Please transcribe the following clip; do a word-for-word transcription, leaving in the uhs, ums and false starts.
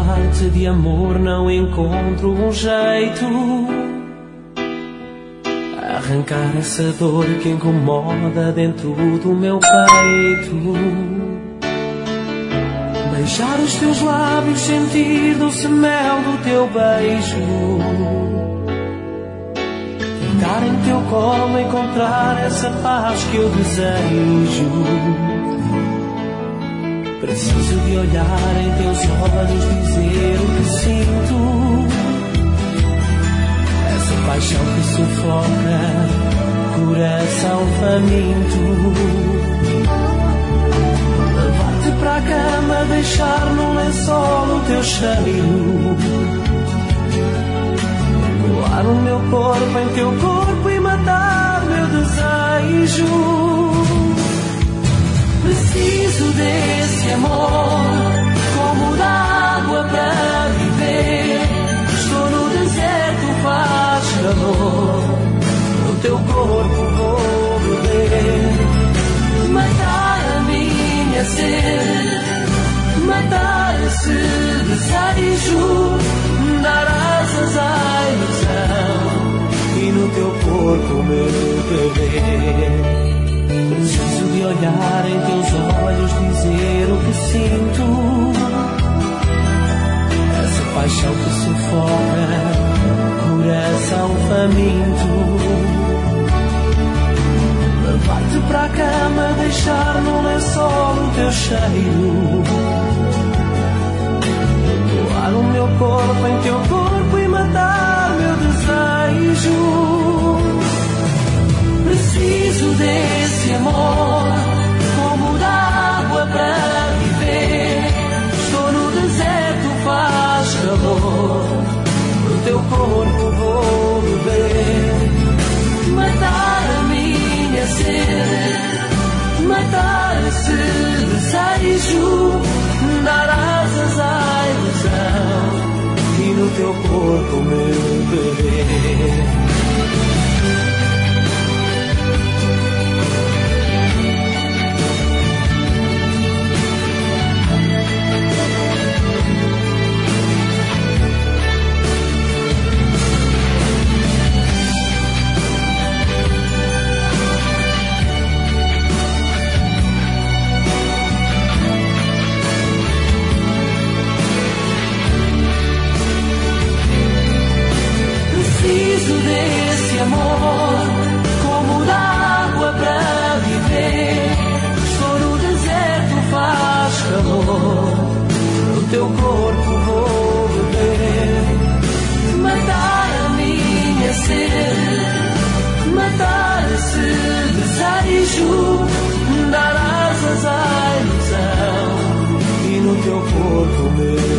falar-te de amor não encontro um jeito. Arrancar essa dor que incomoda dentro do meu peito. Beijar os teus lábios, sentir doce mel do teu beijo. Deitar em teu colo, encontrar essa paz que eu desejo. Preciso de olhar em teus olhos, dizer o que sinto. Essa paixão que sufoca, coração faminto. Levar-te para a cama, deixar no lençol o teu cheiro. Colar o meu corpo em teu corpo e matar meu desejo. Preciso desse amor, como da água para viver. Estou no deserto, faz calor, no teu corpo vou beber. Matar a minha sede, matar esse desejo. Dar asas à ilusão e no teu corpo meu querer. Preciso de olhar em teus olhos, dizer o que sinto. Essa paixão que sufoca, coração faminto. Levar-te para a cama, deixar no lençol o teu cheiro. Doar o meu corpo em teu corpo e matar meu desejo. Preciso desse amor, como da água para viver. Estou no deserto, faz calor, no teu corpo vou beber. Matar a minha sede, matar esse desejo. Dar asas à ilusão e no teu corpo meu querer. Preciso desse amor, como da água para viver. Estou no deserto, faz calor, no teu corpo vou beber. Matar a minha sede, matar esse desejo. Dar asas à ilusão e no teu corpo meu